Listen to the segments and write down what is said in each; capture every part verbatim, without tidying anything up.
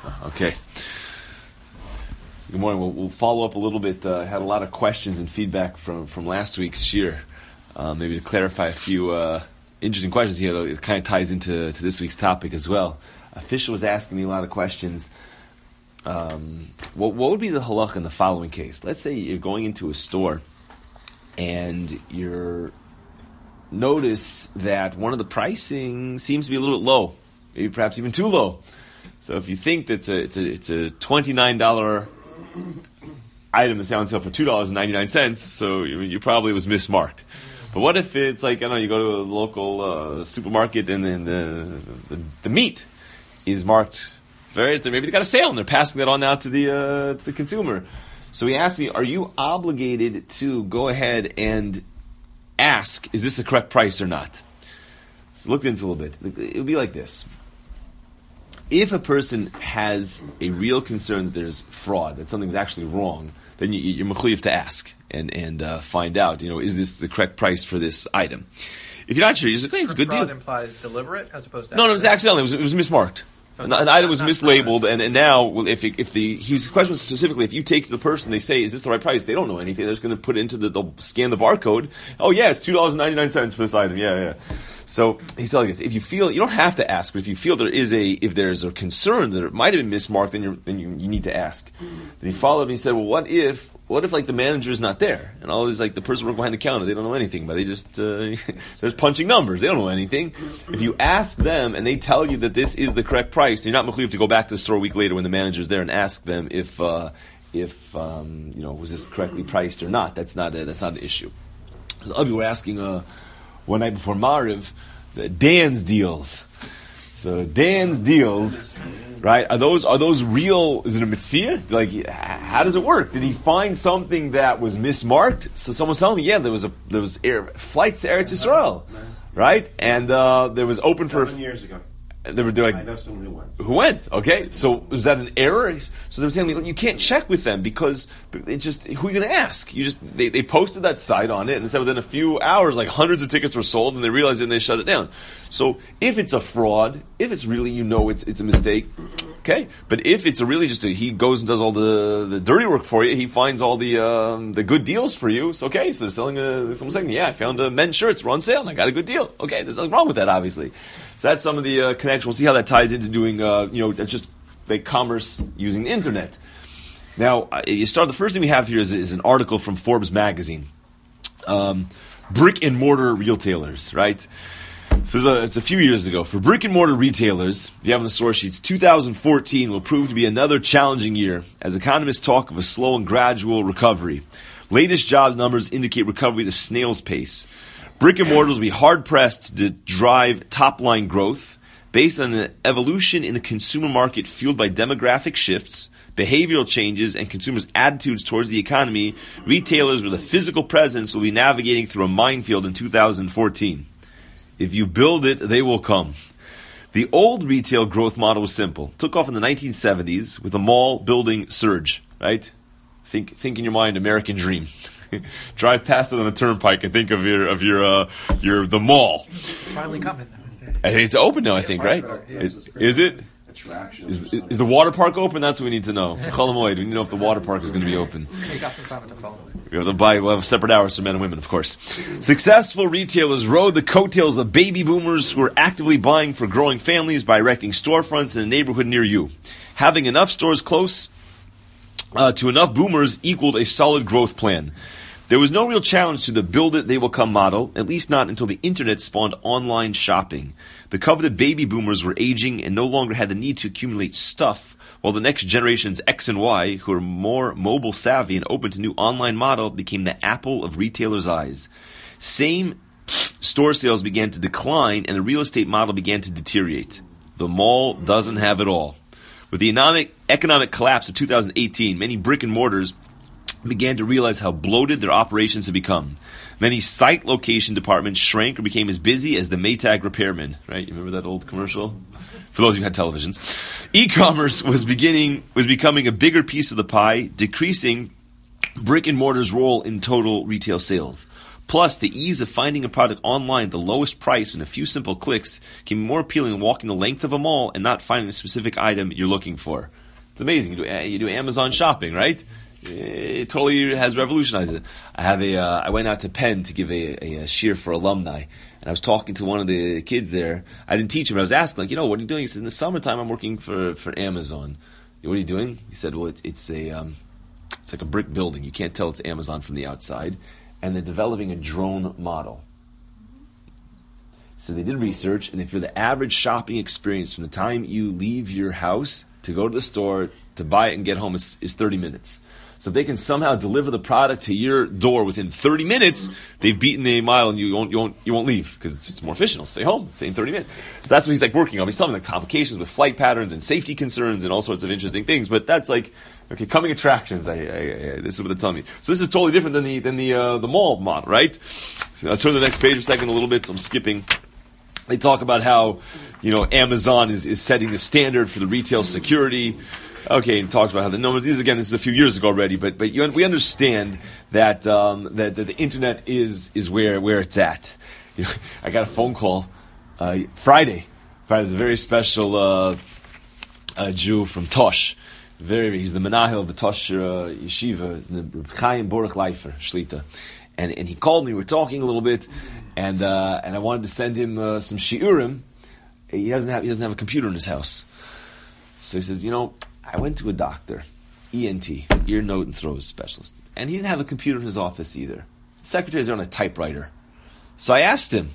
Okay. Good morning. We'll, we'll follow up a little bit. Uh, had a lot of questions and feedback from, from last week's shir. Uh, maybe to clarify a few uh, interesting questions here. It kind of ties into to this week's topic as well. A Fisher was asking me a lot of questions. Um, what, what would be the halakha in the following case? Let's say you're going into a store and you're notice that one of the pricing seems to be a little bit low, maybe perhaps even too low. So if you think that it's a it's a, it's a twenty-nine dollars item that's now on sale for two dollars and ninety-nine cents, so you, you probably was mismarked. But what if it's like, I don't know, you go to a local uh, supermarket and then the, the the meat is marked very, maybe they got a sale and they're passing that on now to the uh, to the consumer. So he asked me, are you obligated to go ahead and ask, is this the correct price or not? So looked into it a little bit. It would be like this. If a person has a real concern that there's fraud, that something's actually wrong, then you, you're mechuyev to ask and, and uh, find out, you know, is this the correct price for this item? If you're not sure, you're just like, hey, it's a good fraud deal. Implies deliberate as opposed to No, no, it was accidental. It was, it was mismarked. So An, not, an item was not mislabeled, and, and now, well, if it, if the he was question was specifically, if you take the person, they say, "Is this the right price?" They don't know anything. They're just going to put it into the, they'll scan the barcode. Oh yeah, it's two dollars and ninety nine cents for this item. Yeah, yeah. So he's telling us, if you feel, you don't have to ask, but if you feel there is a, if there's a concern that it might have been mismarked, then, you're, then you, you need to ask. Then he followed up and he said, well, what if, what if like the manager is not there? And all this, like the person working behind the counter, they don't know anything, but they just, uh, they're punching numbers, they don't know anything. If you ask them and they tell you that this is the correct price, you're not mechuyev to go back to the store a week later when the manager's there and ask them if, uh, if, um, you know, was this correctly priced or not. That's not a, that's not an issue. So other people were asking, uh, one night before Mariv, the Dan's deals. So Dan's deals, right? Are those are those real? Is it a mitzvah? Like, how does it work? Did he find something that was mismarked? So someone's telling me, yeah, there was a there was air, flights to Eretz Yisrael, right? And uh, there was open Seven for years ago. They were doing. I know someone who went. Who went? Okay, so is that an error? So they were saying you can't check with them because it just who are you going to ask? You just they, they posted that site on it and they said within a few hours like hundreds of tickets were sold and they realized it and they shut it down. So if it's a fraud, if it's really you know it's it's a mistake, okay. But if it's a really just a, he goes and does all the, the dirty work for you, he finds all the um, the good deals for you. So okay, so they're selling a someone's saying yeah I found a men's shirts were on sale and I got a good deal. Okay, there's nothing wrong with that obviously. So that's some of the uh, connection. We'll see how that ties into doing, uh, you know, just like commerce using the internet. Now, uh, you start. The first thing we have here is, is an article from Forbes magazine, um, brick and mortar retailers, right? So it's a, it's a few years ago. For brick and mortar retailers, if you have on the source sheets, two thousand fourteen will prove to be another challenging year as economists talk of a slow and gradual recovery. Latest jobs numbers indicate recovery at a snail's pace. Brick and mortars will be hard-pressed to drive top-line growth based on an evolution in the consumer market fueled by demographic shifts, behavioral changes, and consumers' attitudes towards the economy. Retailers with a physical presence will be navigating through a minefield in two thousand fourteen. If you build it, they will come. The old retail growth model was simple. Took off in the nineteen seventies with a mall building surge, right? Think, think in your mind, American dream. Drive past it on a turnpike and think of your of your uh, your the mall. It's finally coming. I think it's open now. I think right. Yeah. Is, is it? Is, is the water park open? That's what we need to know. For Chol Hamoed, we need to know if the water park is going to be open. You got some time to follow it. We'll, buy, we'll have separate hours for men and women, of course. Successful retailers rode the coattails of baby boomers who are actively buying for growing families by erecting storefronts in a neighborhood near you. Having enough stores close uh, to enough boomers equaled a solid growth plan. There was no real challenge to the build it, they will come model, at least not until the internet spawned online shopping. The coveted baby boomers were aging and no longer had the need to accumulate stuff, while the next generations X and Y, who are more mobile savvy and open to new online model, became the apple of retailers' eyes. Same store sales began to decline and the real estate model began to deteriorate. The mall doesn't have it all. With the economic, economic collapse of two thousand eighteen, many brick and mortars began to realize how bloated their operations had become. Many site location departments shrank or became as busy as the Maytag repairman. Right? You remember that old commercial? For those of you who had televisions. E-commerce was beginning was becoming a bigger piece of the pie, decreasing brick and mortar's role in total retail sales. Plus, the ease of finding a product online at the lowest price in a few simple clicks can be more appealing than walking the length of a mall and not finding a specific item you're looking for. It's amazing. You do, you do Amazon shopping, right? It totally has revolutionized it. I have a. Uh, I went out to Penn to give a, a, a shiur for alumni, and I was talking to one of the kids there. I didn't teach him, but I was asking, like, you know, what are you doing? He said, in the summertime, I'm working for, for Amazon. What are you doing? He said, well, it's, it's a um, it's like a brick building. You can't tell it's Amazon from the outside, and they're developing a drone model. So they did research, and if you're the average shopping experience from the time you leave your house to go to the store to buy it and get home is, is thirty minutes. So if they can somehow deliver the product to your door within thirty minutes, they've beaten the mile, and you won't you won't you won't leave because it's, it's more efficient. You'll stay home, same thirty minutes. So that's what he's like working on. He's solving like complications with flight patterns and safety concerns and all sorts of interesting things. But that's like okay, coming attractions. I, I, I, this is what they're telling me. So this is totally different than the than the uh, the mall model, right? So I'll turn to the next page for a second, a little bit. So I'm skipping. They talk about how you know Amazon is, is setting the standard for the retail security. Okay, and talks about how the numbers. These again, this is a few years ago already, but but you, we understand that, um, that that the internet is is where where it's at. You know, I got a phone call uh, Friday. Friday's a very special uh, uh, Jew from Tosh. Very, he's the menahel of the Tosh uh, yeshiva. His name is Chaim Baruch Leifer Shlita, and and he called me. We were talking a little bit, and uh, and I wanted to send him uh, some shiurim. He doesn't have he doesn't have a computer in his house, so he says, you know, I went to a doctor, E N T, ear, nose, and throat specialist, and he didn't have a computer in his office either. The secretaries are on a typewriter. So I asked him,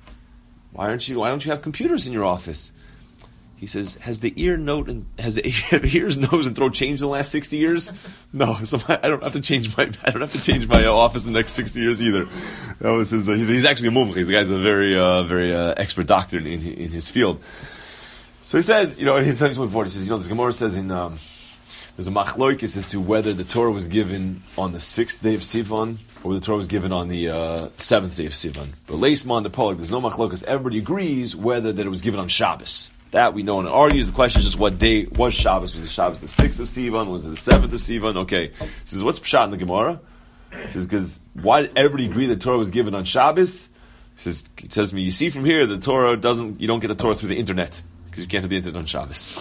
why aren't you? Why don't you have computers in your office? He says, has the ear, note, and has the ears, nose, and throat changed in the last sixty years? No, so I don't have to change my I don't have to change my uh, office in the next sixty years either. That was his. Uh, he's, he's actually a mumch. The guy's a very uh, very uh, expert doctor in, in in his field. So he says, you know, in Twenty Twenty-Four, he says, you know, this Gemara says in um, there's a machloikis as to whether the Torah was given on the sixth day of Sivan or the Torah was given on the uh, seventh day of Sivan. But Leisman the Polik, there's no machloikis. Everybody agrees whether that it was given on Shabbos. That we know and argues. The question is just what day was Shabbos? Was the Shabbos the sixth of Sivan? Was it the seventh of Sivan? Okay. He says, what's pshat in the Gemara? He says, because why did everybody agree that Torah was given on Shabbos? He says, he says to me, you see from here, the Torah doesn't. You don't get the Torah through the internet. Because you can't have the internet on Shabbos.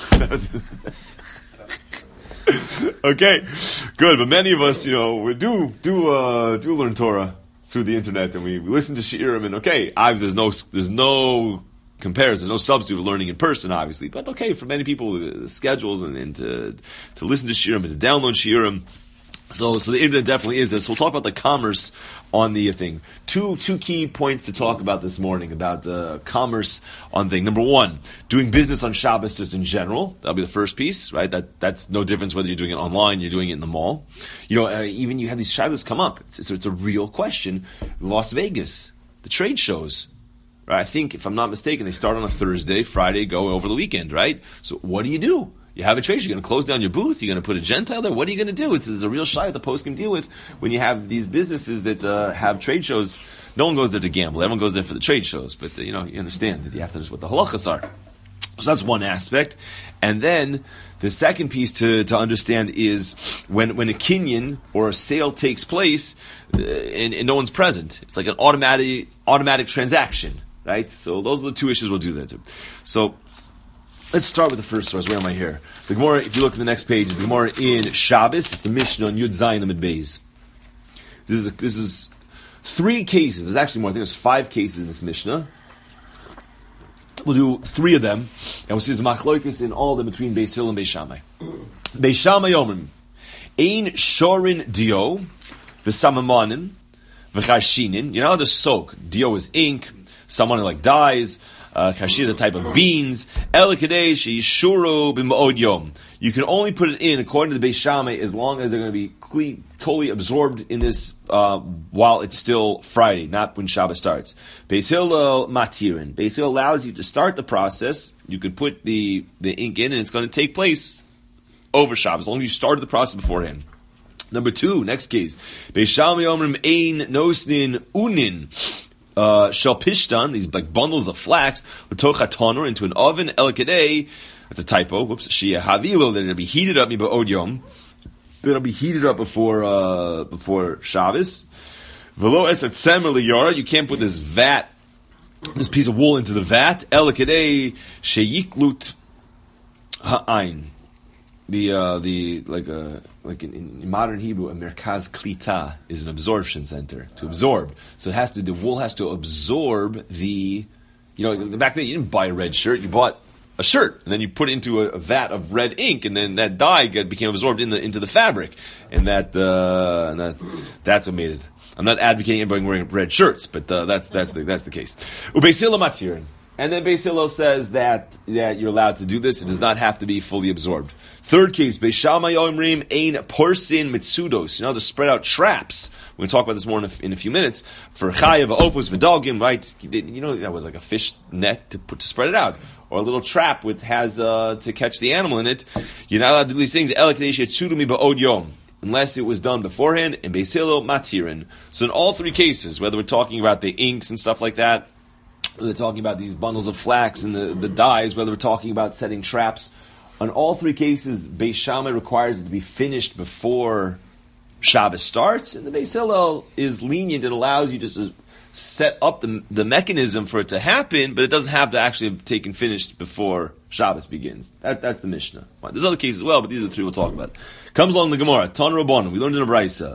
Okay, good. But many of us, you know, we do do uh, do learn Torah through the internet, and we, we listen to shiurim. And okay, obviously there's no there's no comparison, there's no substitute of learning in person, obviously. But okay, for many people, the schedules and, and to to listen to shiurim and to download shiurim. So, so the internet definitely is this. So we'll talk about the commerce on the thing. Two, two key points to talk about this morning about uh, commerce on the thing. Number one, doing business on Shabbos just in general. That'll be the first piece, right? That that's no difference whether you're doing it online, you're doing it in the mall. You know, uh, even you have these Shabbos come up. It's, it's, it's a real question. Las Vegas, the trade shows. Right? I think, if I'm not mistaken, they start on a Thursday, Friday, go over the weekend, right? So what do you do? You have a trade show. You're going to close down your booth. You're going to put a Gentile there. What are you going to do? It's, it's a real shayla the Post can deal with when you have these businesses that uh, have trade shows. No one goes there to gamble. Everyone goes there for the trade shows. But uh, you know, you understand that you have to understand what the halachas are. So that's one aspect. And then the second piece to, to understand is when, when a kinyan or a sale takes place uh, and, and no one's present. It's like an automatic automatic transaction, right? So those are the two issues we'll do that to. So let's start with the first source. Where am I here? The Gemara, if you look at the next page, is the Gemara in Shabbos. It's a Mishnah on Yud Zayin Amid Beis. This is a, this is three cases. There's actually more. I think there's five cases in this Mishnah. We'll do three of them, and we'll see there's machloikis in all of them between Beis Hillel and Beis Shammai. Beis Shammai Yomrim, Ein Shorin Dio, V'Samamanim, V'Chashinin. You know how to soak. Dio is ink. Someone like dyes. Uh, Kashi is a type of beans. El Kadesh Yishuru b'Ma'od Yom. You can only put it in, according to the Beis Shammai, as long as they're going to be cle- totally absorbed in this uh, while it's still Friday, not when Shabbat starts. Beis Hillel Matirin. Beis Hillel allows you to start the process. You could put the, the ink in, and it's going to take place over Shabbat, as long as you started the process beforehand. Number two, next case. Beis Shammai Omrim Ein Nosnin Unin. Uh, shel pishtan, these like bundles of flax, l'toch hatanur, into an oven, el kadei, that's a typo, whoops, shia havilo, that it'll be heated up, miba od yom, that it'll be heated up before, uh, before Shabbos, Velo esat semer liyara. You can't put this vat, this piece of wool into the vat. Elikadei sheyiklut ha'ain. The uh, the like a like in, in modern Hebrew, a merkaz klita is an absorption center to absorb. So it has to the wool has to absorb the, you know, back then you didn't buy a red shirt, you bought a shirt, and then you put it into a, a vat of red ink, and then that dye got, became absorbed in the into the fabric, and that uh, and that that's what made it. I'm not advocating anybody wearing red shirts, but uh, that's that's the that's the case. Ubeis Hillel matirin. And then Beis Hillel says that, that you're allowed to do this. It does not have to be fully absorbed. Third case, Beis Shammai Omrim ein porsin mitsudos. You know, to spread out traps. We're going to talk about this more in a, in a few minutes. For chayav, ofus, v'dalgim, right? You know, that was like a fish net to put to spread it out. Or a little trap with has uh, to catch the animal in it. You're not allowed to do these things. El kadesh yetzudumi ba'od yom. Unless it was done beforehand. And Beis Hillel matirin. So in all three cases, whether we're talking about the inks and stuff like that, whether they're talking about these bundles of flax and the, the dyes, whether we're talking about setting traps, on all three cases, Beis Shammai requires it to be finished before Shabbos starts, and the Beis Hillel is lenient and allows you just to set up the, the mechanism for it to happen, but it doesn't have to actually have taken finished before Shabbos begins. That, that's the Mishnah. Right. There's other cases as well, but these are the three we'll talk about. Comes along the Gemara, Tan Rabbanan, we learned in a Brisa.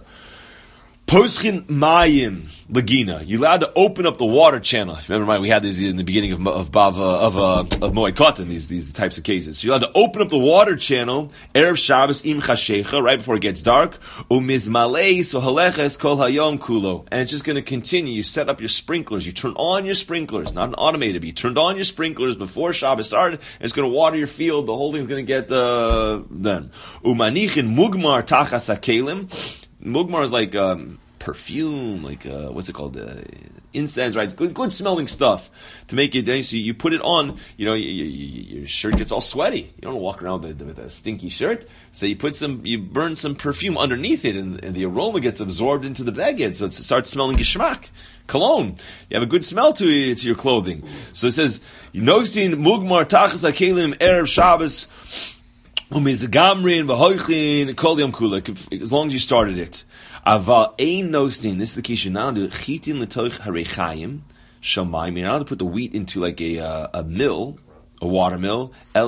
Poschin Mayim Lagina. You're allowed to open up the water channel. Remember, we had these in the beginning of of Bava, of uh, of Moed Katan. These these types of cases. So you're allowed to open up the water channel erev Shabbos im chashecha, right before it gets dark. Umizmalei so haleches kol hayom kulo, and it's just going to continue. You set up your sprinklers. You turn on your sprinklers, not an automated. But you turned on your sprinklers before Shabbos started. And it's going to water your field. The whole thing's going to get uh, done. Umanichin mugmar tachas hakelim. Mugmar is like um, perfume, like uh, what's it called? Uh, incense, right? Good, good smelling stuff to make it. So you put it on. You know, you, you, your shirt gets all sweaty. You don't walk around with a, with a stinky shirt. So you put some, you burn some perfume underneath it, and, and the aroma gets absorbed into the beged, so it starts smelling geschmack, cologne. You have a good smell to to your clothing. So it says, "Nosin mugmar tachas hakelim erev Shabbos." As long as you started it. Aval ein nostin. This is the case. You're not allowed to chitin l'toich harechayim shamayim. You're not allowed to put the wheat into like a uh, a mill, a water mill. You're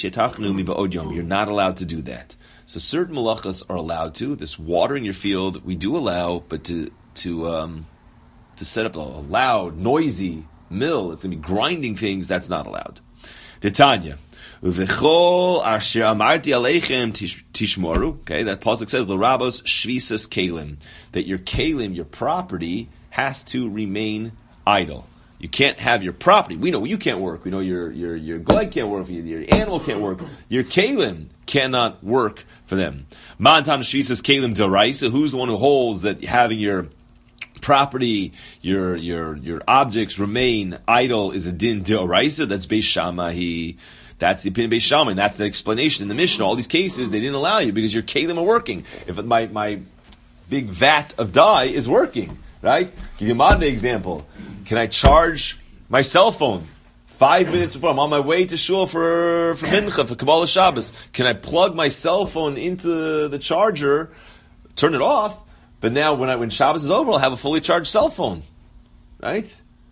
not allowed to do that. So certain malachas are allowed to. This watering your field, we do allow, but to to um, to set up a loud, noisy mill, it's going to be grinding things. That's not allowed. Titania. V'chol asher amarti aleichem tishmoru. Okay, that pasuk says l'rabos shvisas kalim, that your kalim, your property, has to remain idle. You can't have your property. We know you can't work. We know your your your glad can't work. Your animal can't work. Your kalim cannot work for them. Mantan shvisas kalim daraisa. Who's the one who holds that having your property, your your your objects remain idle is a din daraisa? That's Beis Shammai. That's the opinion of Beis Shammai, and that's the explanation in the Mishnah. All these cases, they didn't allow you because your kalim are working. If my, my big vat of dye is working, right? Give you a modern example. Can I charge my cell phone five minutes before I'm on my way to shul for, for Mincha, for Kabbalah Shabbos? Can I plug my cell phone into the charger, turn it off, but now when I, when Shabbos is over, I'll have a fully charged cell phone, right?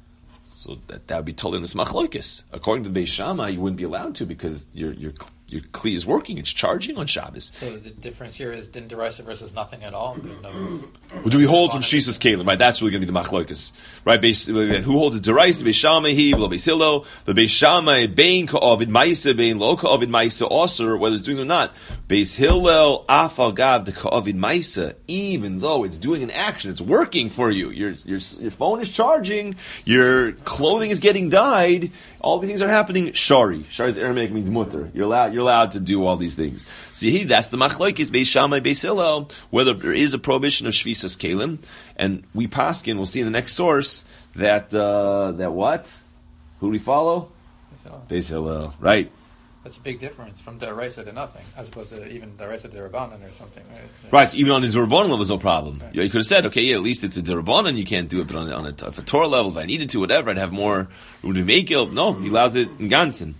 So that, that would be totally in this machlokes. According to the Beis Shammai, you wouldn't be allowed to because your your your kli is working; it's charging on Shabbos. So the difference here is din deraisa versus nothing at all. There's no. What do we hold from Shvisas Kalim? Right, that's really going to be the machlokes. Right, Beis, who holds it deraisa? Beis Shammai, he, lo Beis Hillel. The Beis Shammai bein ka'avid ma'isa, bein lo ka'avid ma'isa osur, whether it's doing it or not. Beis Hillel afal gav de ka'avid ma'isa, even though it's doing an action, it's working for you. Your your your phone is charging. Your clothing is getting dyed. All these things are happening. Shari, shari's Aramaic means mutter. You're allowed. You're allowed to do all these things. See, that's the machlokes Beis Shammai, Beis Hillel, whether there is a prohibition of shvisas kalim, and we paskin. We'll see in the next source that uh, that what? Who do we follow? Beis Hillel, right? That's a big difference from deraisa to nothing, as opposed to even deraisa to Rabbanan or something. Right, right, so even on the Derabanan level, there's no problem. Right. You could have said, okay, yeah, at least it's a Derabanan, you can't do it, but on, on a, a Torah level, if I needed to, whatever, I'd have more room to make it. No, he allows it in Gansen.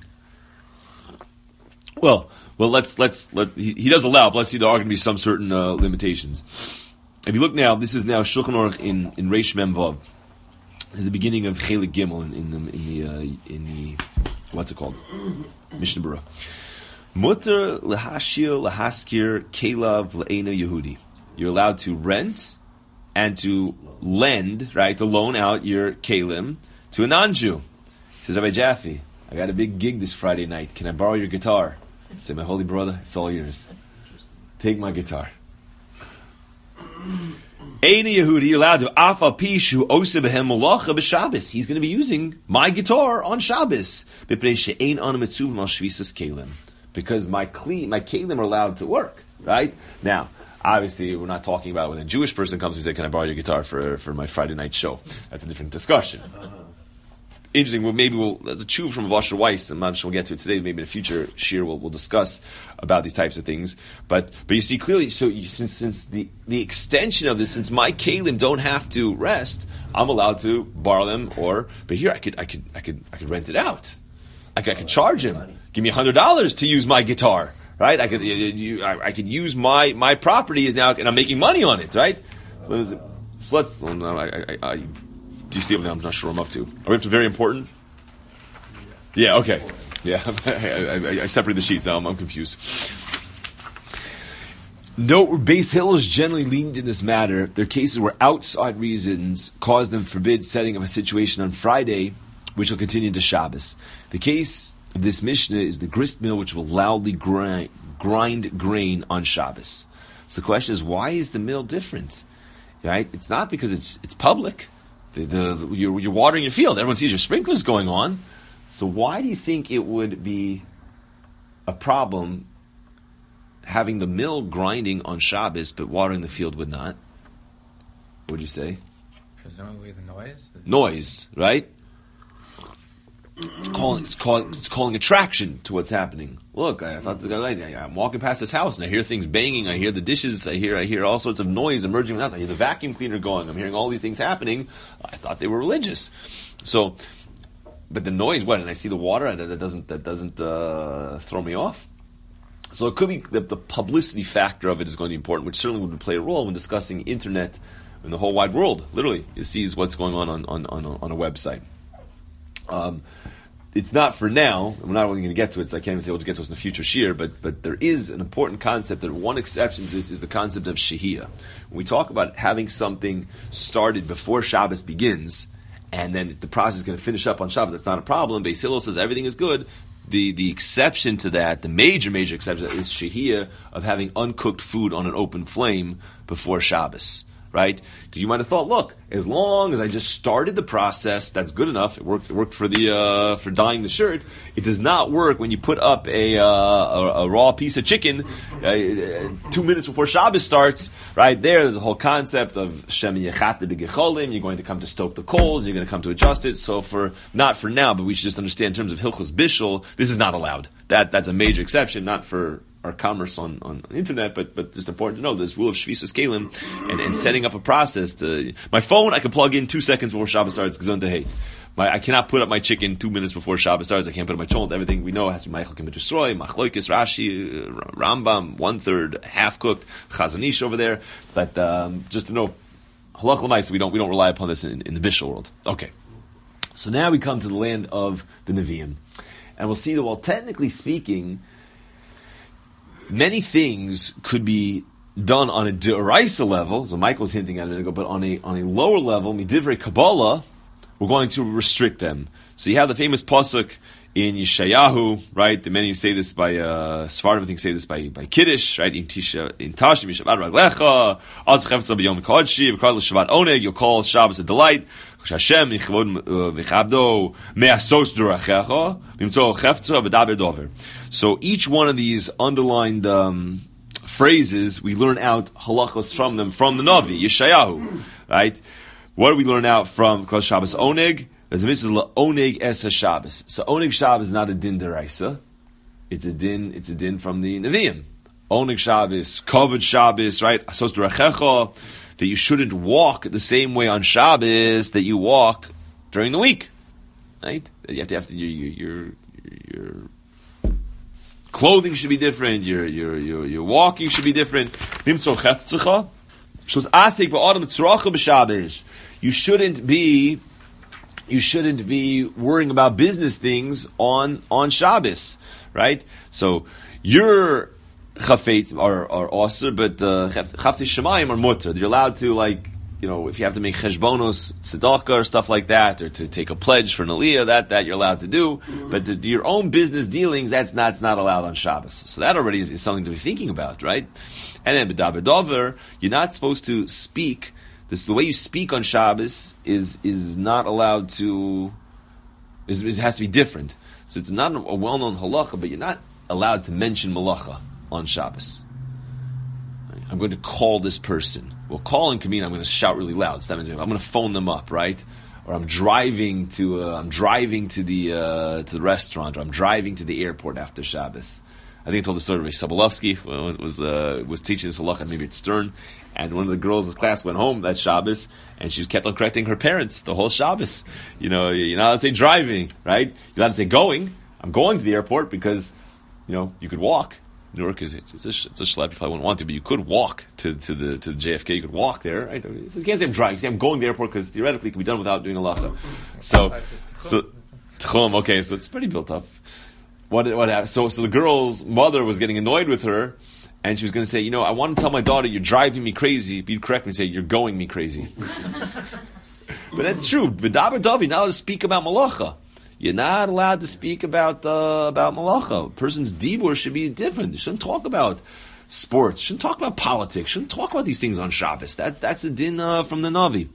Well, well, let's let's let he, he does allow. But let's see, there are going to be some certain uh, limitations. if you look now, this is now Shulchan Aruch in in Reish Mem Vav. This is the beginning of Chelik Gimel in, in the in the uh, in the what's it called? Mishnah Berurah. Mutter lehashir lehaskir kelav le'ena Yehudi. You're allowed to rent and to lend, right, to loan out your kelim to a non-Jew. He says, Rabbi Jaffe, I got a big gig this Friday night. Can I borrow your guitar? I say, my holy brother, it's all yours. Take my guitar. Eina Yehudi, you're allowed to. Afa pishu ose behem malacha b'Shabbos. He's going to be using my guitar on Shabbos. B'pnei she'ein ana mitzuvim al shvisas kelim. Because my kli, my kelim are allowed to work, right? Now, obviously, we're not talking about when a Jewish person comes and says, can I borrow your guitar for, for my Friday night show? That's a different discussion. Interesting. Well, maybe we'll. There's a tshuva from Vasher Weiss. I'm not sure we'll get to it today. Maybe in a future shir we'll, we'll discuss about these types of things. But but you see clearly. So you, since since the, the extension of this, since my kelim don't have to rest, I'm allowed to borrow them. Or but here I could I could I could I could rent it out. I could, I could charge him. Give me a hundred dollars to use my guitar. Right? I could you, I, I could use my my property is now and I'm making money on it. Right? So, so let's. I, I, I, Do you see what I'm not sure I'm up to? Are we up to very important? Yeah, okay. Yeah, I, I, I separated the sheets now. I'm, I'm confused. No, Beis Hillel is generally lenient in this matter. There are cases where outside reasons cause them forbid setting up a situation on Friday, which will continue into Shabbos. The case of this Mishnah is the grist mill, which will loudly grind, grind grain on Shabbos. So the question is, why is the mill different? Right? It's not because it's it's public. The, the, the, you're, you're watering your field. Everyone sees your sprinklers going on. So why do you think it would be a problem having the mill grinding on Shabbos, but watering the field would not? What would you say? Presumably the noise. The noise, right? It's calling, it's calling, it's calling attraction to what's happening. Look, I thought the guy. I'm walking past this house and I hear things banging. I hear the dishes. I hear, I hear all sorts of noise emerging from the house. I hear the vacuum cleaner going. I'm hearing all these things happening. I thought they were religious. So, but the noise, what? And I see the water. That, that doesn't, that doesn't uh, throw me off. So it could be the, the publicity factor of it is going to be important, which certainly would play a role when discussing internet in the whole wide world. Literally, it sees what's going on on on, on, a, on a website. Um, it's not for now. We're not really going to get to it, so I can't even say we'll get to it in the future shir, but but there is an important concept that one exception to this is the concept of shehiyah. When we talk about having something started before Shabbos begins, and then the process is going to finish up on Shabbos, that's not a problem. Beis Hillel says everything is good. The the exception to that, the major, major exception is shehiyah, of having uncooked food on an open flame before Shabbos. Right? Because you might have thought, look, as long as I just started the process, that's good enough. It worked. It worked for the uh, for dyeing the shirt. It does not work when you put up a uh, a, a raw piece of chicken uh, two minutes before Shabbos starts. Right there, there's a whole concept of shem yechate b'gecholim. You're going to come to stoke the coals. You're going to come to adjust it. So for not for now, but we should just understand in terms of hilchos bishul, this is not allowed. That that's a major exception, not for our commerce on, on the internet, but but just important to know this rule of shvisas kelim and, and setting up a process to my phone I can plug in two seconds before Shabbos starts. Hey, my I cannot put up my chicken two minutes before Shabbos starts. I can't put up my cholent. Everything we know has to be Meichel Kim Destroy, Machloikis, Rashi, Rambam, one third, half cooked, Chazon Ish over there. But um, just to know, halach l'maisa, we don't we don't rely upon this in, in the bishul world. Okay, so now we come to the land of the Nevi'im, and we'll see that while technically speaking, many things could be done on a d'oraisa level, so Michael was hinting at it a minute ago, but on a on a lower level, midivrei Kabbalah, we're going to restrict them. So you have the famous pasuk in Yeshayahu, right? The many say this by uh, Sfardim, I think say this by by Kiddush, right? In Tisha, in Tashim, Shabbat Raglecha, Az Chefetz B'Yom Kodshi, V'Karl Shabbat Oneg. You'll call Shabbos a delight. Hashem Yichvod V'Chabdo Me'asos D'Rachecha V'Imtzo Chefetza V'Daber Dover. So each one of these underlined um, phrases, we learn out halachos from them from the Navi Yeshayahu, right? What do we learn out from Kol Shabbos Oneg? There's a mitzvah Oneg Es HaShabbos. So Oneg Shabbos is not a din deraisa; it's a din. It's a din from the Nevi'im. Oneg Shabbos, Kavod Shabbos, right? Asos D'Rachecha, that you shouldn't walk the same way on Shabbos that you walk during the week, right? You have to have to your your your, your clothing should be different. Your your your your walking should be different. Nimtzo Chefetzecha, You shouldn't be, you shouldn't be worrying about business things on on Shabbos, right? So you're chafetz are are also, but chafetz shemayim are mutter. You're allowed to, like, you know, if you have to make cheshbonos, tzedakah, or stuff like that, or to take a pledge for an aliyah, that that you're allowed to do. But to do your own business dealings, that's not that's not allowed on Shabbos. So that already is, is something to be thinking about, right? And then b'davar dover, you're not supposed to speak. This the way you speak on Shabbos is is not allowed to. Is, is has to be different. So it's not a well-known halacha, but you're not allowed to mention malacha on Shabbos. I'm going to call this person. Well, calling can mean I'm going to shout really loud. So that means I'm going to phone them up, right? Or I'm driving to uh, I'm driving to the uh, to the restaurant, or I'm driving to the airport after Shabbos. I think I told the story of Sobolovsky was was, uh, was teaching this halacha, maybe at Stern, and one of the girls in the class went home that Shabbos, and she kept on correcting her parents the whole Shabbos. You know, you're not allowed to say driving, right? You're allowed to say going. I'm going to the airport because, you know, you could walk. Newark is it's, it's a it's a schlep. You probably wouldn't want to, but you could walk to, to the to the J F K. You could walk there, right? So you can't say I'm driving. You say I'm going to the airport because theoretically it can be done without doing a halacha. So, so tchum. Okay, so it's pretty built up. What what happened? So so the girl's mother was getting annoyed with her, and she was going to say, you know, I want to tell my daughter you're driving me crazy. But you'd correct me and say you're going me crazy. But that's true. V'davar dov, you're not allowed to speak about malacha. You're not allowed to speak about uh, about malacha. A person's dibur should be different. You shouldn't talk about sports. Shouldn't talk about politics. Shouldn't talk about these things on Shabbos. That's that's a din uh, from the Navi.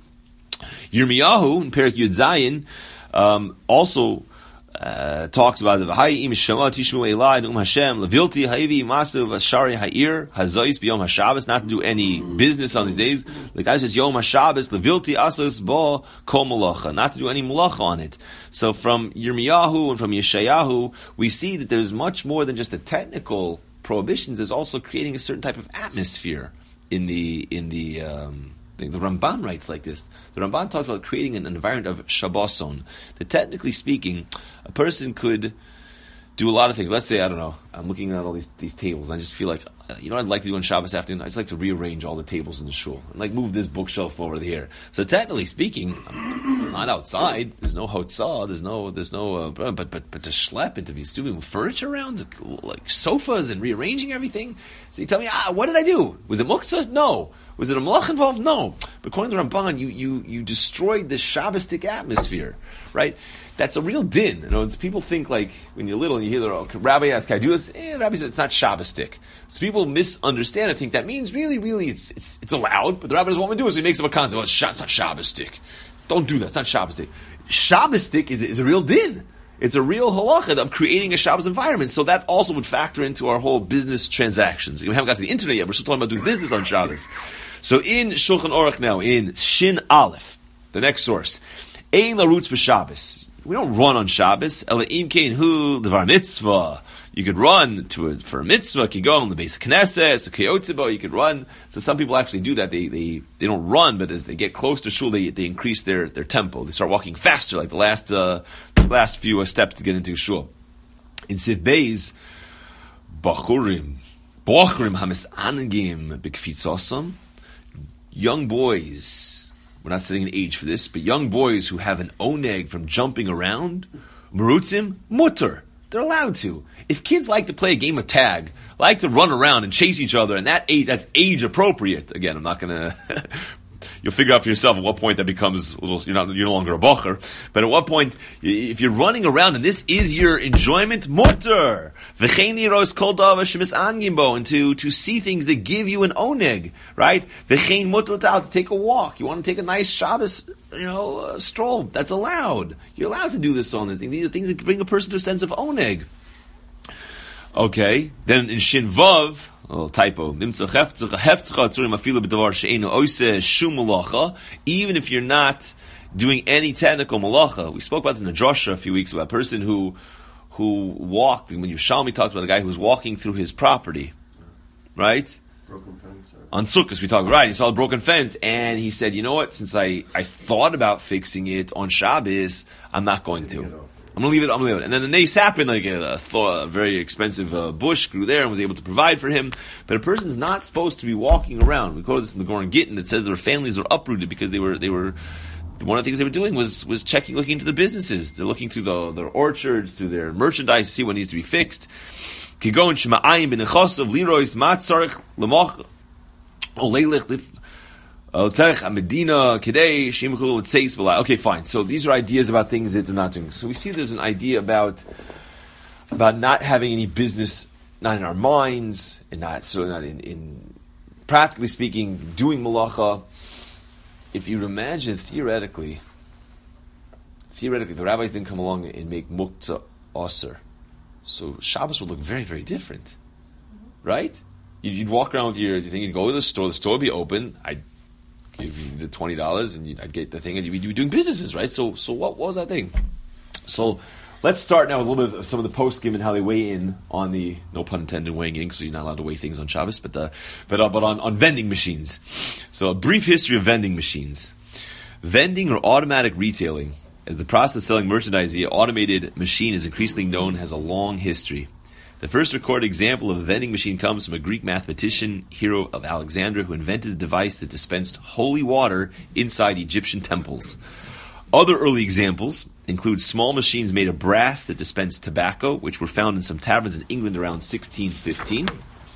Yirmiyahu in Perek Yud Zayin um, also uh, talks about it. V'hayim shema tishmu elai um Hashem levilti ha'ivi masu v'shari ha'ir hazois b'yom haShabbos, not to do any business on these days. The guy says yom haShabbos levilti asas bo kol malacha, not to do any malacha on it. So from Yirmiyahu and from Yeshayahu, we see that there's much more than just the technical prohibitions. There's also creating a certain type of atmosphere in the in the. Um, The Ramban writes like this. The Ramban talks about creating an environment of Shabboson. That technically speaking, a person could do a lot of things. Let's say, I don't know, I'm looking at all these these tables, and I just feel like, you know what I'd like to do on Shabbos afternoon? I'd just like to rearrange all the tables in the shul. And like move this bookshelf over here. So technically speaking, I'm not outside. There's no hotzah. There's no, there's no, uh, but but but to schlep and to be doing furniture around, like sofas and rearranging everything. So you tell me, ah, what did I do? Was it muktzah? No. Was it a malach involved? No. But according to Ramban, you you you destroyed the Shabbostic atmosphere, right? That's a real din. You know, it's, people think like when you're little and you hear the oh, rabbi ask, "Can I do this?" Eh, rabbi said it's not Shabbostic. So people misunderstand and think that means really, really, it's it's it's allowed. But the rabbi doesn't want me to do it, so he makes up a concept. Well, it's not Shabbostic. Don't do that. It's not Shabbostic. Shabbostic is is a real din. It's a real halacha of creating a Shabbos environment. So that also would factor into our whole business transactions. We haven't got to the internet yet. We're still talking about doing business on Shabbos. So in Shulchan Aruch now, in Shin Aleph, the next source, Ein larutz b'Shabbos. We don't run on Shabbos. Ela im kein hu levar mitzvah. You could run to a, for a mitzvah. You go on the base of Knesset, a kiyotzibo. You could run. So some people actually do that. They they they don't run, but as they get close to shul, they they increase their their tempo. They start walking faster, like the last uh, last few uh, steps to get into shul. In Siv Beis, bachurim, bachurim hamis anagim b'kfitzosam. Young boys, we're not setting an age for this, but young boys who have an oneg from jumping around, merutzim, mutter. They're allowed to. If kids like to play a game of tag, like to run around and chase each other, and that age, that's age appropriate. Again, I'm not going to... You'll figure out for yourself at what point that becomes a little, you're not, you're no longer a bocher. But at what point, if you're running around and this is your enjoyment, mutter. V'cheini ros kol davar shemis angimbo, and to, to see things that give you an oneg, right? V'chein mutter l'tal, to take a walk. You want to take a nice Shabbos, you know, uh, stroll. That's allowed. You're allowed to do this on the thing. These are things that bring a person to a sense of oneg. Okay, then in Shin Vav, a little typo, even if you're not doing any technical malacha. We spoke about this in the drasha a few weeks about a person who who walked, when Yerushalmi talked about a guy who was walking through his property, right? Broken fence. Or... On Sukkot, we talked, right, he saw a broken fence, and he said, you know what, since I, I thought about fixing it on Shabbos, I'm not going to. I'm going to leave it, I'm going to leave it. And then the nace happened, like a, a, th- a very expensive uh, bush grew there and was able to provide for him. But a person's not supposed to be walking around. We quote this in the Goran Gittin that says their families were uprooted because they were, they were, one of the things they were doing was was checking, looking into the businesses. They're looking through the, their orchards, through their merchandise to see what needs to be fixed. Okay, fine. So these are ideas about things that they're not doing. So we see there's an idea about about not having any business, not in our minds, and not so not in, in practically speaking, doing malacha. If you imagine theoretically, theoretically, the rabbis didn't come along and make muktzah aser, so Shabbos would look very, very different, right? You'd, you'd walk around with your thing, you'd go to the store, the store would be open, I'd give you the twenty dollars, and you'd, I'd get the thing, and you'd be, you'd be doing businesses, right? So, so what, what was that thing? So, let's start now with a little bit of some of the post-game and how they weigh in on the, no pun intended, weighing in, because you're not allowed to weigh things on Shabbos, but uh, but uh, but on, on vending machines. So a brief history of vending machines. Vending or automatic retailing, as the process of selling merchandise via automated machine is increasingly known, has a long history. The first recorded example of a vending machine comes from a Greek mathematician, hero of Alexandria, who invented a device that dispensed holy water inside Egyptian temples. Other early examples include small machines made of brass that dispensed tobacco, which were found in some taverns in England around sixteen fifteen.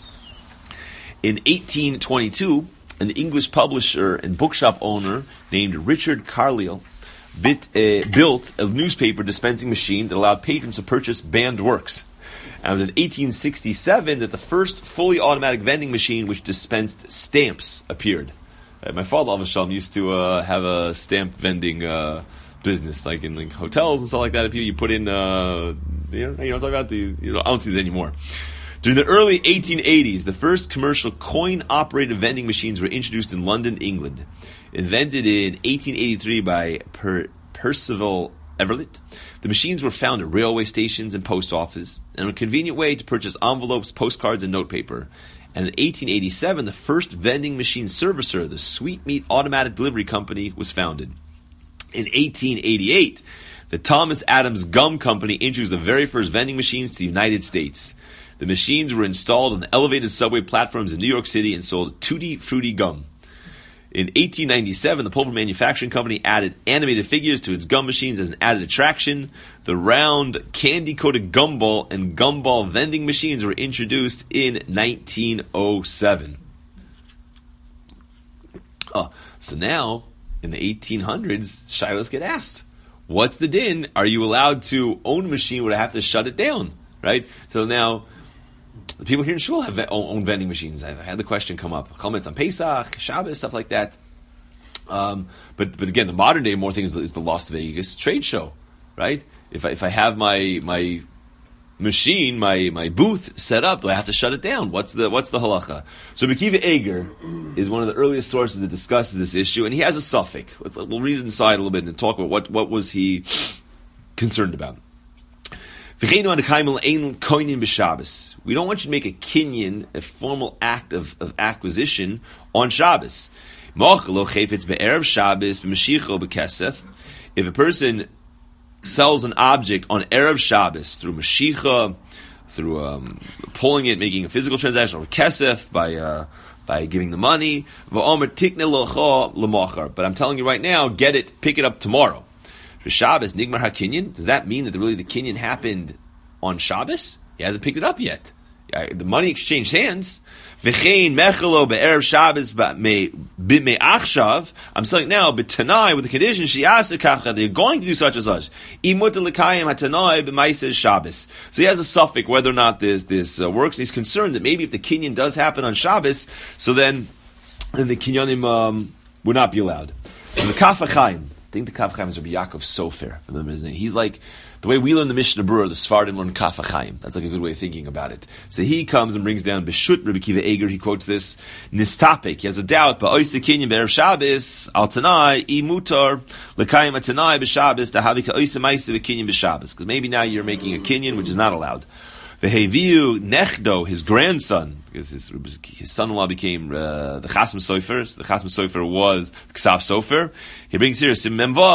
In eighteen twenty-two, an English publisher and bookshop owner named Richard Carlyle bit, uh, built a newspaper dispensing machine that allowed patrons to purchase banned works. And it was in eighteen sixty-seven that the first fully automatic vending machine which dispensed stamps appeared. Uh, my father, Av Shalom, used to uh, have a stamp vending uh, business, like in like hotels and stuff like that. If you, you put in, uh, you know, you know, talk about the, you know, I don't see this anymore. During the early eighteen eighties, the first commercial coin-operated vending machines were introduced in London, England. Invented in eighteen eighty-three by per- Percival Everett, the machines were found at railway stations and post offices, and a convenient way to purchase envelopes, postcards, and notepaper. And in eighteen eighty-seven, the first vending machine servicer, the Sweetmeat Automatic Delivery Company, was founded. In eighteen eighty-eight, the Thomas Adams Gum Company introduced the very first vending machines to the United States. The machines were installed on the elevated subway platforms in New York City and sold Tutti Frutti gum. In eighteen ninety-seven, the Pulver Manufacturing Company added animated figures to its gum machines as an added attraction. The round, candy-coated gumball and gumball vending machines were introduced in nineteen oh seven. Oh, so now, in the eighteen hundreds, shilos get asked, what's the din? Are you allowed to own a machine? Would I have to shut it down? Right? So now, the people here in Shul have own vending machines. I've had the question come up. Chametz on Pesach, Shabbos, stuff like that. Um, but but again, the modern day more things is the Las Vegas trade show, right? If I, if I have my my machine, my, my booth set up, do I have to shut it down? What's the what's the halacha? So Mekiva Eger is one of the earliest sources that discusses this issue, and he has a suffix. We'll read it inside a little bit and talk about what, what was he concerned about. We don't want you to make a kinyan, a formal act of, of acquisition, on Shabbos. If a person sells an object on Erev Shabbos through Mashicha, through um, pulling it, making a physical transaction, or kesef, by uh, by giving the money, but I'm telling you right now, get it, pick it up tomorrow. For Shabbos, Nigmar HaKinyan, does that mean that really the Kinyan happened on Shabbos? He hasn't picked it up yet. The money exchanged hands. V'chein mechelo be'erev Shabbos b'mei achshav. I'm selling now, but Tanai, with the condition, she'asa kacha, they're going to do such and such. Imut l'kayim hatanai b'maiseh Shabbos. So he has a suffix whether or not this, this uh, works, and he's concerned that maybe if the Kinyan does happen on Shabbos, so then, then the Kinyanim um, would not be allowed. So the Kaf HaChaim, I think the Kaf HaChaim is Rabbi Yaakov Sofer. Remember his name. He's like, the way we learn the Mishnah Berurah, the Sfardim learn Kaf HaChaim. That's like a good way of thinking about it. So he comes and brings down Beshut Rabbi Kiva Eger. He quotes this Nistapik. He has a doubt. Ba'oise kinyan be'erev Shabbos al Tanai i mutar l'kayim atanai b'Shabbos dahavi ka'oise ma'ise v'kinyan b'Shabbos. Because maybe now you're making a kinyan which is not allowed. V'heviu Nechdo, his grandson, because his, his son-in-law became uh, the Chasam Sofer. So the Chasam Sofer was the Ksav Sofer. He brings here Sim Memvav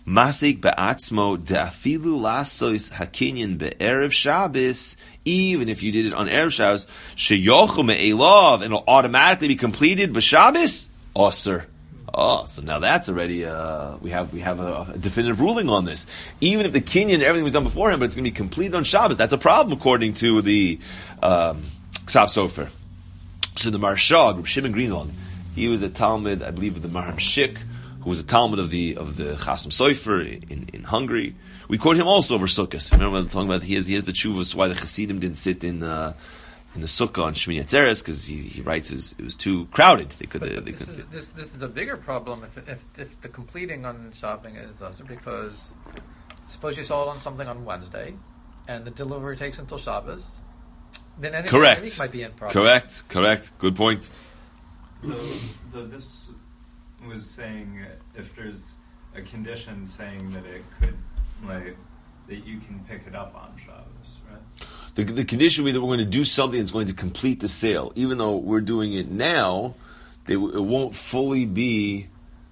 Masik be'atzmo de'afilu lasos hakinyan be'erev Shabbos, even if you did it on Erev Shabbos, sheyochu me'elav, and it'll automatically be completed b'Shabbos, Osir. Oh, so now that's already, uh, we have we have a, a definitive ruling on this. Even if the kinyan, everything was done beforehand, but it's going to be completed on Shabbos, that's a problem according to the um, Ksav Sofer. So the Marshag, Reb Shimon Greenwald, he was a Talmud, I believe, of the Maharam Shik, who was a Talmud of the of the Chasam Sofer in, in Hungary. We quote him also over Sukkot. Remember when talking about he has he has the tshuva why the Hasidim didn't sit in uh, in the Sukkah on Shmini Atzeres, because he, he writes it was, it was too crowded. They could. Uh, they this, could is, this this is a bigger problem if if, if the completing on shopping is also because suppose you sold on something on Wednesday, and the delivery takes until Shabbos. Then any correct week might be in problem. Correct, correct. Good point. Though, though this was saying if there's a condition saying that it could, like, that you can pick it up on Shabbos, right? The, the condition would be that we're going to do something that's going to complete the sale. Even though we're doing it now, they, it won't fully be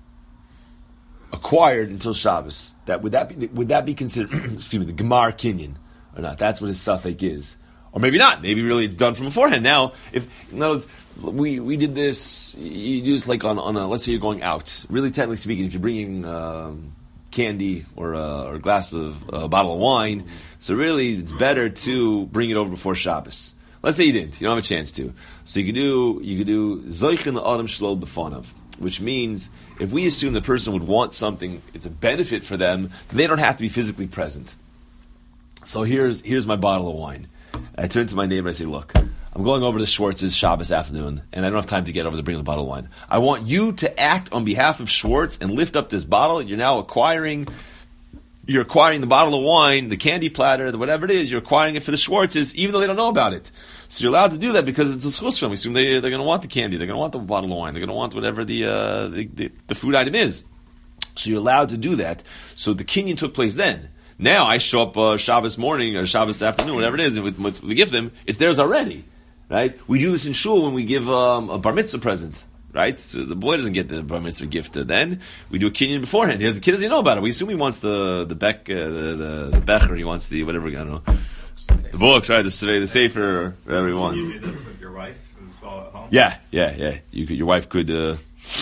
acquired until Shabbos. That would that be would that be considered? Excuse me, the Gemar Kinyan or not? That's what his suffix is, or maybe not. Maybe really it's done from beforehand. Now, if in other words, we we did this. You do this like on on a, let's say you're going out. Really, technically speaking, if you're bringing um, candy or a, or a glass of a bottle of wine, so really it's better to bring it over before Shabbos. Let's say you didn't. You don't have a chance to. So you could do you could do Zoichin Adam Shlol B'Fanav, which means if we assume the person would want something, it's a benefit for them, then they don't have to be physically present. So here's here's my bottle of wine. I turn to my neighbor and I say, look, I'm going over to Schwartz's Shabbos afternoon, and I don't have time to get over to bring the bottle of wine. I want you to act on behalf of Schwartz and lift up this bottle. You're now acquiring, you're acquiring the bottle of wine, the candy platter, the whatever it is. You're acquiring it for the Schwartzes, even though they don't know about it. So you're allowed to do that because it's a schus from. We assume they, they're going to want the candy, they're going to want the bottle of wine, they're going to want whatever the, uh, the, the the food item is. So you're allowed to do that. So the kinyan took place then. Now I show up uh, Shabbos morning or Shabbos afternoon, whatever it is, and with, with, we give them, it's theirs already. Right? We do this in shul when we give um, a bar mitzvah present. Right? So the boy doesn't get the bar mitzvah gift then. We do a kinyan beforehand. He has, the kid doesn't know about it. We assume he wants the the beck, uh, the, the, the becher, he wants the whatever, I don't know. The books, right? The, the sefer, whatever he wants. You do this with your wife as well at home? Yeah, yeah, yeah. You could, your wife could, uh,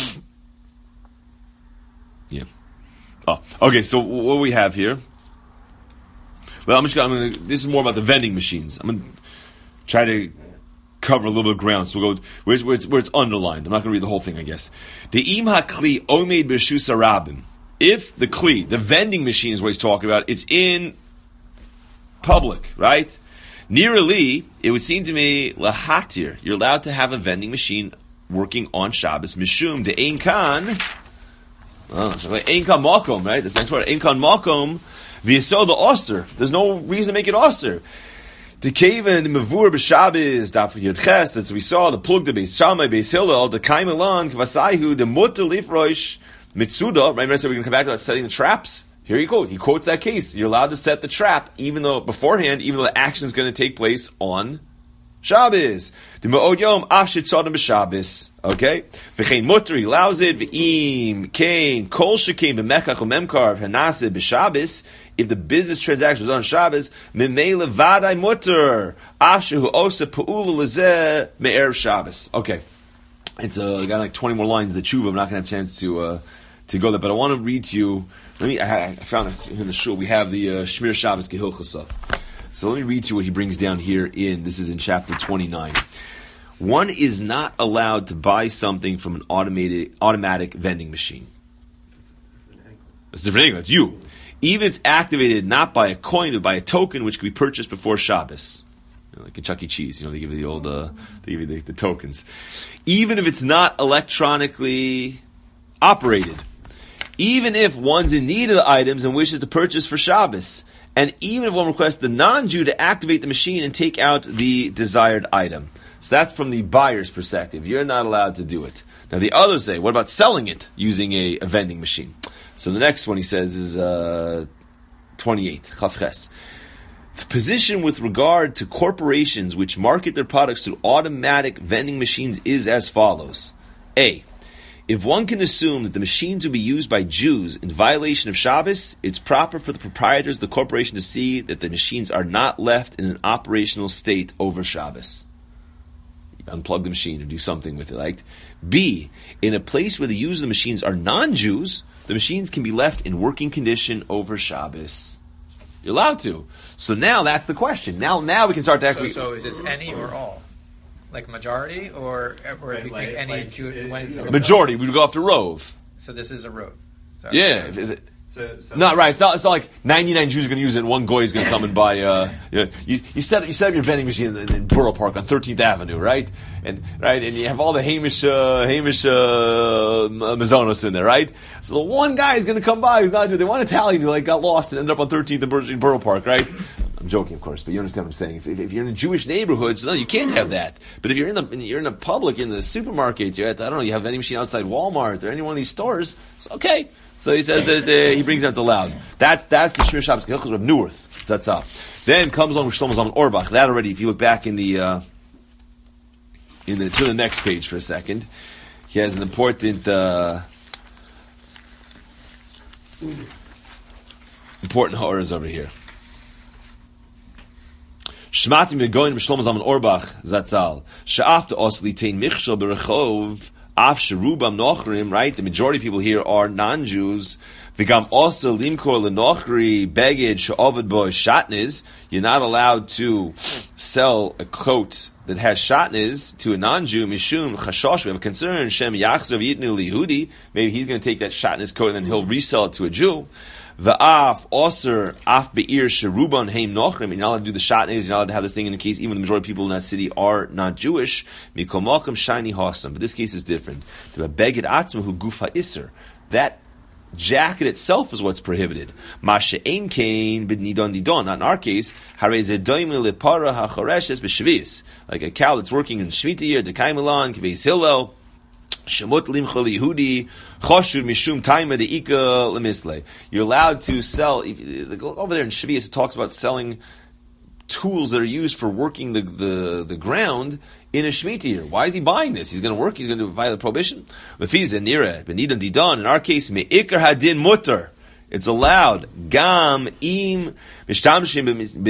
yeah. Oh, okay, so what we have here. Well, I'm just gonna, I'm gonna, this is more about the vending machines. I'm going to try to cover a little bit of ground, so we'll go where it's, where it's, where it's underlined. I'm not going to read the whole thing, I guess. The im hakli omed b'shus harabim. If the kli, the vending machine is what he's talking about, it's in public, right? Nearly, it would seem to me lahatir. You're allowed to have a vending machine working on Shabbos. Mishum de ein kan. Ein kan makom, right? That's the next word. Ein kan makom v'yisod the oser. There's no reason to make it oser. The kaven mevur b'Shabbos daf yud ches. That's what we saw. The plug the beis Shammai beis Hillel the kaimelan kvasayhu the mutter lifroish mitzuda. Remember I said we're going to come back to that setting the traps. Here you go. He quotes that case. You're allowed to set the trap, even though beforehand, even though the action is going to take place on Shabbos. The me'od yom af shetzadam b'Shabbos. Okay, v'chein mutter he allows it. V'im kain kol shekain b'mekach u'memkar v'hanase b'Shabbos. If the business transaction was on Shabbos, memele vaday mutter af shehu osa pa'ula lezeh me'erev Shabbos. Okay, it's uh, I got like twenty more lines of the tshuva. I'm not going to have a chance to uh, to go there, but I want to read to you. Let me. I, I found this in the shul. We have the uh, Shmir Shabbos Gehilchasa. So let me read to you what he brings down here in. This is in chapter twenty-nine. One is not allowed to buy something from an automated automatic vending machine. It's a different angle. It's you. Even if it's activated not by a coin but by a token, which can be purchased before Shabbos. You know, like in Chuck E. Cheese, you know, they give you the old, uh, they give you the, the tokens. Even if it's not electronically operated. Even if one's in need of the items and wishes to purchase for Shabbos. And even if one requests the non-Jew to activate the machine and take out the desired item. So that's from the buyer's perspective. You're not allowed to do it. Now the others say, what about selling it using a, a vending machine? So the next one he says is uh, twenty-eight, Chavches. The position with regard to corporations which market their products through automatic vending machines is as follows. A. If one can assume that the machines will be used by Jews in violation of Shabbos, it's proper for the proprietors of the corporation to see that the machines are not left in an operational state over Shabbos. Unplug the machine and do something with it. Like B, in a place where the use of the machines are non-Jews, the machines can be left in working condition over Shabbos. You're allowed to. So now that's the question. Now, now we can start to So, actually. so is this any or all? Like majority, or or if you Like- think any like Jew, it- when it's a Majority, we would go after Rove. So this is a rove. So, Yeah. If, if it, So, so not right. It's not. It's not like ninety-nine Jews are going to use it, and one goy is going to come and buy. Uh, you, know, you, you set you set up your vending machine in, in Borough Park on thirteenth Avenue, right? And right, and you have all the Hamish uh, Hamish uh, Mazonos in there, right? So the one guy is going to come by who's not Jew. They want Italian who like got lost and ended up on thirteenth in Borough Park, right? I'm joking, of course, but you understand what I'm saying. If, if, if you're in a Jewish neighborhood, so no, you can't have that. But if you're in the you're in a public, in the supermarket, you're at the, I don't know, you have vending machine outside Walmart or any one of these stores, it's okay. So he says that uh, he brings it out allowed. That's that's the Shmir Shabbos Hilchos of Newarth. So that's up. Then comes along with Shlomo Zalman Auerbach. That already, if you look back in the uh, in the to the next page for a second, he has an important uh, important horrors over here. Shmati megoyin b'Shlomo Zalman Auerbach Zatzal she'afta os litein michshel berechov. Af sherubam nochrim, right? The majority of people here are non-Jews. V'gam also limkor lenochri beged she'ovad bo shatnez. You're not allowed to sell a coat that has shatnez to a non-Jew. Mishum chashosh. We have a concern. Shem yachzav yitnu liyehudi. Maybe he's going to take that shatnez coat and then he'll resell it to a Jew. Va'af osir af be'ir sheruban heim nochrim. You're not allowed to do the shatnez. You're not allowed to have this thing in the case even the majority of people in that city are not Jewish. Mikol malkum shiny hasam. But this case is different. To a beged atzma who gufa iser. That jacket itself is what's prohibited. Mashe ein kain b'nidon didon. Not in our case. Harei zedoyim lepara hachoreshes b'shvis. Like a cow that's working in Shemitah year, Dekai Milan, Kveis Hillel. Shemot limchol Yehudi choshud mishum taima deika lemisle. You're allowed to sell. If, over there in Shavuos, it talks about selling tools that are used for working the, the, the ground in a Shemitah year. Why is he buying this? He's going to work. He's going to violate prohibition. Lefiza nira benidon didon. In our case, meikar hadin mutter. It's allowed. Gam im mishtamshim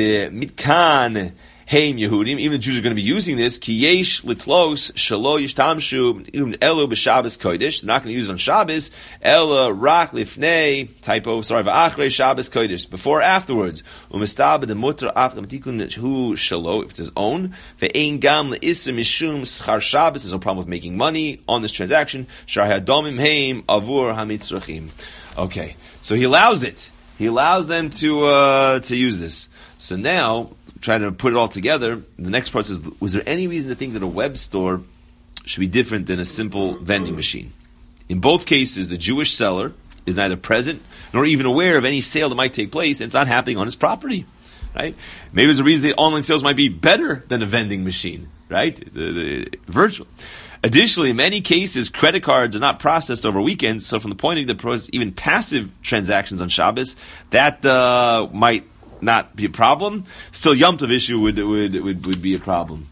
b'mitkan. Heim Yehudim, even the Jews are going to be using this. Ki yesh litlos shalo yishtamshu even elu b'Shabbos kodesh. They're not going to use it on Shabbos. Ela rak lifnei typo. Sorry, va'achrei Shabbos kodesh. Before or afterwards. Umistab the mutter af gamtikun hu shalo if it's his own. Ve'ein gam le'isim mishum schar Shabbos. There's no problem with making money on this transaction. Shar hadomim heim avur hamitzrachim. Okay, so he allows it. He allows them to uh, to use this. So now, trying to put it all together, the next part says, was there any reason to think that a web store should be different than a simple vending machine? In both cases, the Jewish seller is neither present nor even aware of any sale that might take place, and it's not happening on his property. Right? Maybe there's a reason that online sales might be better than a vending machine, right? The, the, virtual. Additionally, in many cases, credit cards are not processed over weekends, so from the point of view that even passive transactions on Shabbos, that uh, might not be a problem. Still, Yom Tov issue would would would would be a problem.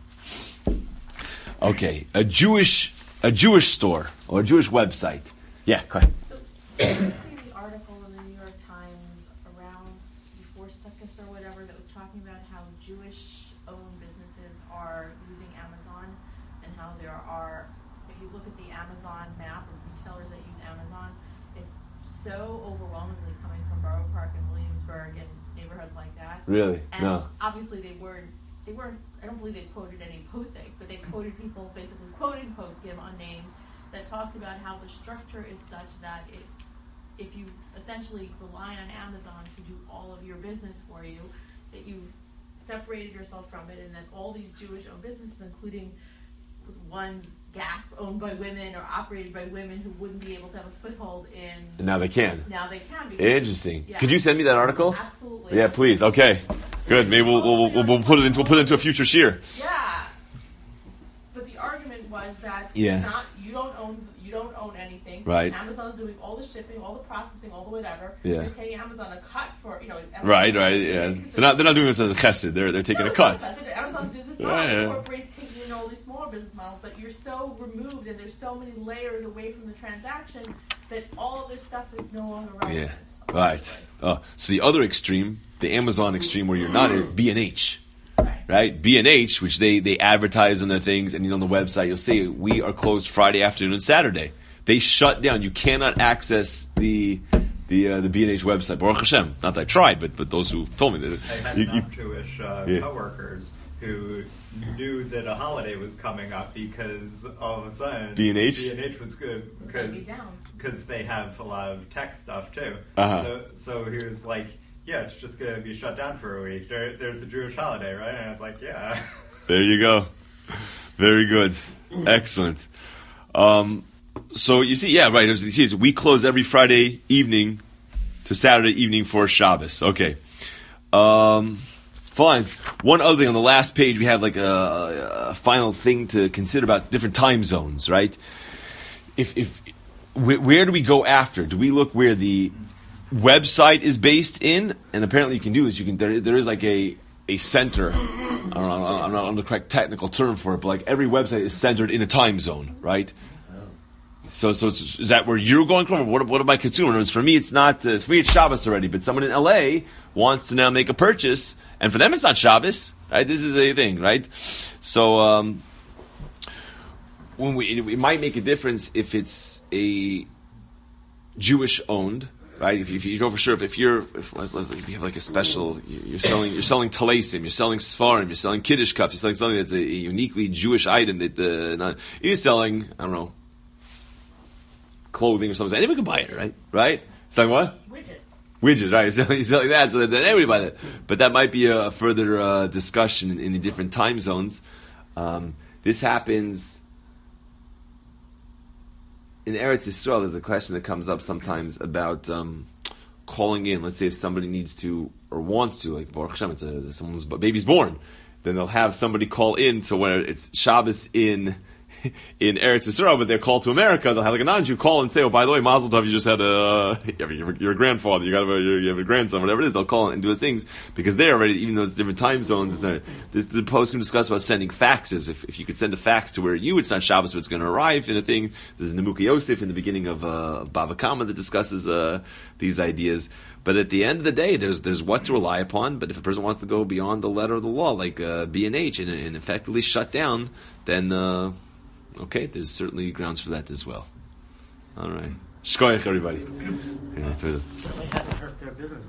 Okay, a Jewish a Jewish store or a Jewish website. Yeah, go ahead. So, did you see the article in the New York Times around before Sukkot or whatever that was talking about how Jewish-owned businesses are using Amazon and how there are, if you look at the Amazon map of retailers that use Amazon, it's so overwhelmingly coming from Borough Park and Williamsburg and neighborhoods like that. Really? And No. obviously they weren't, they weren't, I don't believe they quoted any posting, but they quoted people, basically quoted Postgame unnamed, that talked about how the structure is such that it, if you essentially rely on Amazon to do all of your business for you, that you've separated yourself from it, and that all these Jewish-owned businesses, including ones gasp owned by women or operated by women who wouldn't be able to have a foothold in. Now they can. Now they can. because- Interesting. Yeah. Could you send me that article? Absolutely. Yeah, please. Okay, good. Maybe we'll we'll, we'll, we'll put it into we'll put it into a future shear. Yeah. But the argument was that Yeah. not you don't own you don't own anything. Right. Amazon's doing all the shipping, all the processing, all the whatever. Yeah. You're paying Amazon a cut for you know. Amazon Right, right. Yeah, they're not they're not doing this as a chesed. They're they're taking No, a cut. That's it. Amazon business Yeah, model yeah. incorporates taking and all these smaller business models, but you're so removed and there's so many layers away from the transaction that all of this stuff is no longer relevant. Yeah, right. Oh, so the other extreme, the Amazon extreme, where you're not in B and H, Right. right? B and H, which they they advertise on their things, and you know, on the website you'll see we are closed Friday afternoon and Saturday. They shut down. You cannot access the the uh, the B and H website. Baruch Hashem. Not that I tried, but but those who told me that. I had You, you, non-Jewish uh, Yeah. coworkers who knew that a holiday was coming up because all of a sudden B and H? B and H was good Take it down. because they have a lot of tech stuff too. Uh-huh. So so he was like, yeah, it's just going to be shut down for a week. There, there's a Jewish holiday, right? And I was like, yeah. there you go. Very good. Excellent. Um, so you see, yeah, right. As you see, we close every Friday evening to Saturday evening for Shabbos. Okay. Um, fine. One other thing on the last page, we have like a, a final thing to consider about different time zones, right? If if where, where do we go after? Do we look where the website is based in? And apparently, you can do this. You can. There, there is like a a center. I don't know. I don't know the correct technical term for it, but like every website is centered in a time zone, right? So, so it's, is that where you're going from? Or what, what am I consuming? In other words, for me, it's not. Uh, for me, it's Shabbos already. But someone in L A wants to now make a purchase, and for them, it's not Shabbos, right? This is a thing, right? So, um, when we it might make a difference if it's a Jewish owned, right? If you, if you know for sure, if, if you're if, if you have like a special, you're selling you're selling talasim, you're selling svarim, you're selling kiddush cups, you're selling something that's a, a uniquely Jewish item that the not, you're selling. I don't know. Clothing or something. Anyone can buy it, right? Right? Selling what? Widgets. Widgets, right? You're selling, you're selling that, so that everybody buy that. But that might be a further uh, discussion in, in the different time zones. Um, this happens in Eretz Yisrael. There's a question that comes up sometimes about um, calling in. Let's say if somebody needs to or wants to, like Baruch Hashem, it's a, someone's baby's born, then they'll have somebody call in. So when it's Shabbos in in Eretz Yisrael, but they're called to America, they'll have like a non-Jew call and say, "Oh, by the way, Mazel Tov, you just had a you're, you're a grandfather, you got a you have a grandson, whatever it is." They'll call in and do the things because they're already, even though it's different time zones. It's not, this the post can discuss about sending faxes. If if you could send a fax to where you, it's not Shabbos, but it's going to arrive in a thing. There's Nemuka Yosef in the beginning of uh, Bava Kama that discusses uh, these ideas. But at the end of the day, there's there's what to rely upon. But if a person wants to go beyond the letter of the law, like uh, B and H, and, and effectively shut down, then. Uh, Okay, there's certainly grounds for that as well. All right. Shkoyach, everybody. Yeah, Certainly hasn't hurt their business.